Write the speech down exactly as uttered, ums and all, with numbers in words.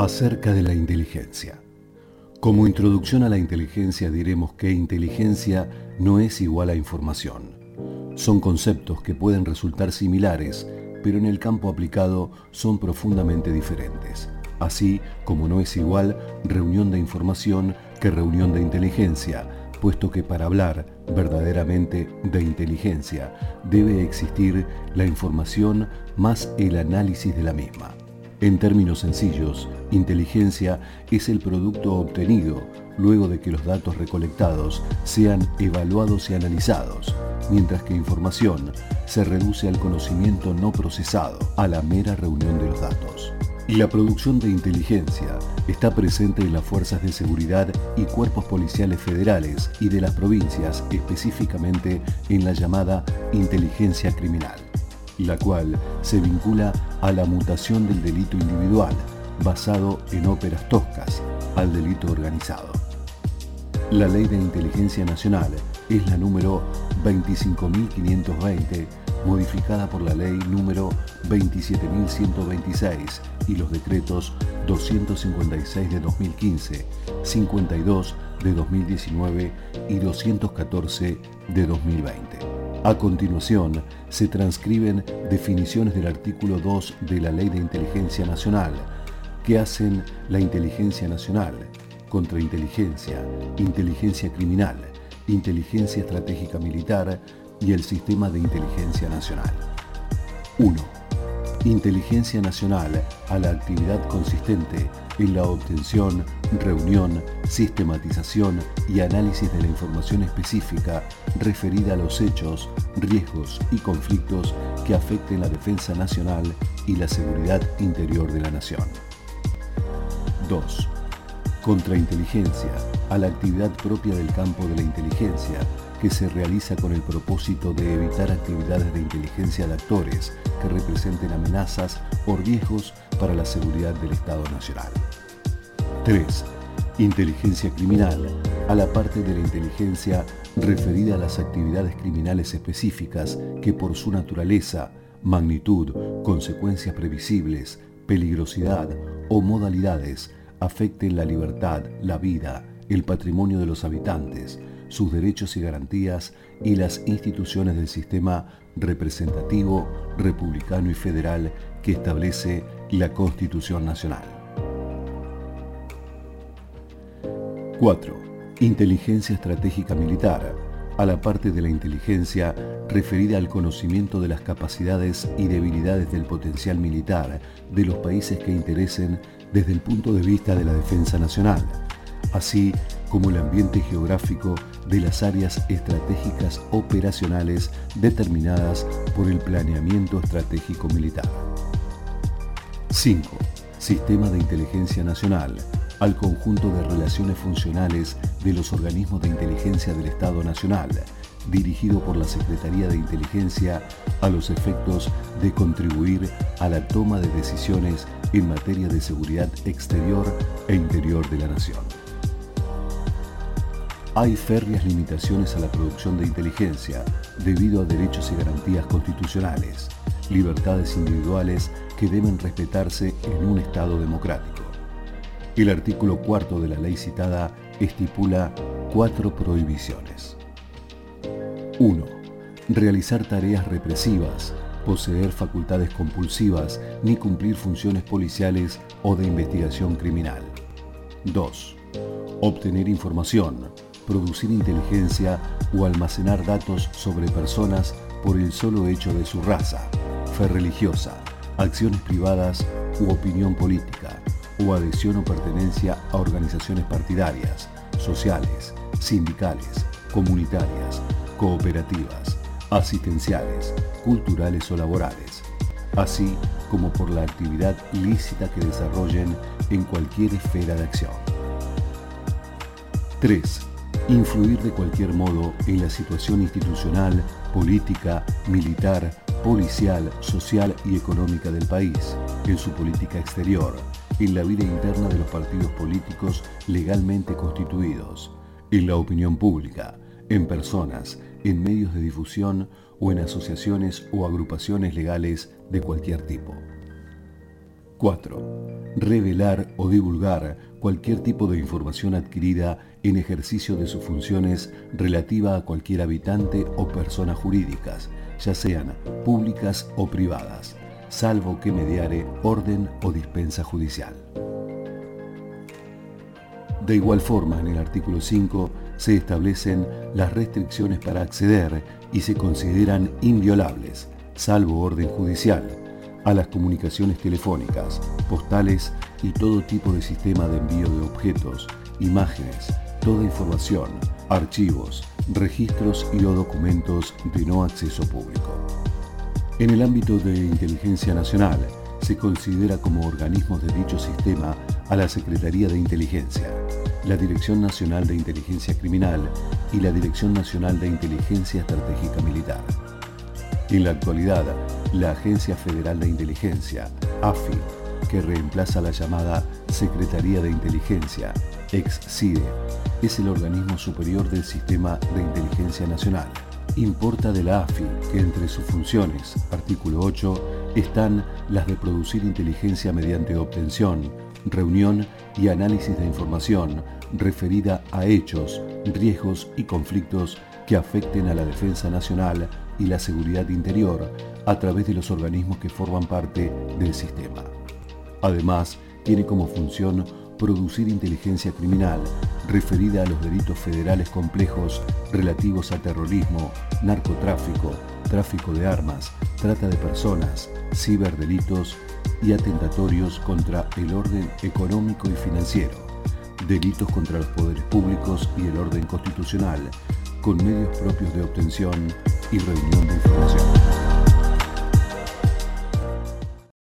Acerca de la inteligencia. Como introducción a la inteligencia diremos que inteligencia no es igual a información. Son conceptos que pueden resultar similares, pero en el campo aplicado son profundamente diferentes. Así como no es igual reunión de información que reunión de inteligencia, puesto que para hablar verdaderamente de inteligencia debe existir la información más el análisis de la misma. En términos sencillos, inteligencia es el producto obtenido luego de que los datos recolectados sean evaluados y analizados, mientras que información se reduce al conocimiento no procesado, a la mera reunión de los datos. Y la producción de inteligencia está presente en las fuerzas de seguridad y cuerpos policiales federales y de las provincias, específicamente en la llamada inteligencia criminal, la cual se vincula a la mutación del delito individual, basado en óperas toscas, al delito organizado. La Ley de Inteligencia Nacional es la número veinticinco mil quinientos veinte, modificada por la Ley número veintisiete mil ciento veintiséis y los decretos doscientos cincuenta y seis de dos mil quince, cincuenta y dos de dos mil diecinueve y doscientos catorce de dos mil veinte. A continuación, se transcriben definiciones del artículo dos de la Ley de Inteligencia Nacional, que hacen la inteligencia nacional, contrainteligencia, inteligencia criminal, inteligencia estratégica militar y el sistema de inteligencia nacional. uno. Inteligencia nacional a la actividad consistente en la obtención, reunión, sistematización y análisis de la información específica referida a los hechos, riesgos y conflictos que afecten la defensa nacional y la seguridad interior de la nación. dos. Contrainteligencia a la actividad propia del campo de la inteligencia que se realiza con el propósito de evitar actividades de inteligencia de actores que representen amenazas o riesgos para la seguridad del Estado Nacional. tres. Inteligencia criminal a la parte de la inteligencia referida a las actividades criminales específicas que por su naturaleza, magnitud, consecuencias previsibles, peligrosidad o modalidades afecten la libertad, la vida, el patrimonio de los habitantes, sus derechos y garantías y las instituciones del sistema representativo, republicano y federal que establece la Constitución Nacional. cuatro. Inteligencia estratégica militar, a la parte de la inteligencia referida al conocimiento de las capacidades y debilidades del potencial militar de los países que interesen desde el punto de vista de la defensa nacional, así como el ambiente geográfico de las áreas estratégicas operacionales determinadas por el planeamiento estratégico militar. cinco. Sistema de inteligencia nacional, al conjunto de relaciones funcionales de los organismos de inteligencia del Estado Nacional, dirigido por la Secretaría de Inteligencia a los efectos de contribuir a la toma de decisiones en materia de seguridad exterior e interior de la nación. Hay férreas limitaciones a la producción de inteligencia debido a derechos y garantías constitucionales, libertades individuales que deben respetarse en un Estado democrático. El artículo cuarto de la ley citada estipula cuatro prohibiciones. uno. Realizar tareas represivas, poseer facultades compulsivas ni cumplir funciones policiales o de investigación criminal. dos. Obtener información, producir inteligencia o almacenar datos sobre personas por el solo hecho de su raza, fe religiosa, acciones privadas u opinión política, o adhesión o pertenencia a organizaciones partidarias, sociales, sindicales, comunitarias, cooperativas, asistenciales, culturales o laborales, así como por la actividad lícita que desarrollen en cualquier esfera de acción. tres. Influir de cualquier modo en la situación institucional, política, militar, policial, social y económica del país, en su política exterior, en la vida interna de los partidos políticos legalmente constituidos, en la opinión pública, en personas, en medios de difusión o en asociaciones o agrupaciones legales de cualquier tipo. cuatro. Revelar o divulgar cualquier tipo de información adquirida en ejercicio de sus funciones relativa a cualquier habitante o personas jurídicas, ya sean públicas o privadas, salvo que mediare orden o dispensa judicial. De igual forma, en el artículo cinco se establecen las restricciones para acceder y se consideran inviolables, salvo orden judicial, a las comunicaciones telefónicas, postales y todo tipo de sistema de envío de objetos, imágenes, toda información, archivos, registros y o documentos de no acceso público. En el ámbito de inteligencia nacional, se considera como organismos de dicho sistema a la Secretaría de Inteligencia, la Dirección Nacional de Inteligencia Criminal y la Dirección Nacional de Inteligencia Estratégica Militar. En la actualidad, la Agencia Federal de Inteligencia, A F I, que reemplaza la llamada Secretaría de Inteligencia, ex S I D E, es el organismo superior del Sistema de Inteligencia Nacional. Importa de la A F I que entre sus funciones, artículo ocho, están las de producir inteligencia mediante obtención, reunión y análisis de información referida a hechos, riesgos y conflictos que afecten a la defensa nacional y la seguridad interior a través de los organismos que forman parte del sistema. Además, tiene como función producir inteligencia criminal referida a los delitos federales complejos relativos a terrorismo, narcotráfico, tráfico de armas, trata de personas, ciberdelitos y atentatorios contra el orden económico y financiero, delitos contra los poderes públicos y el orden constitucional, con medios propios de obtención y reunión de información.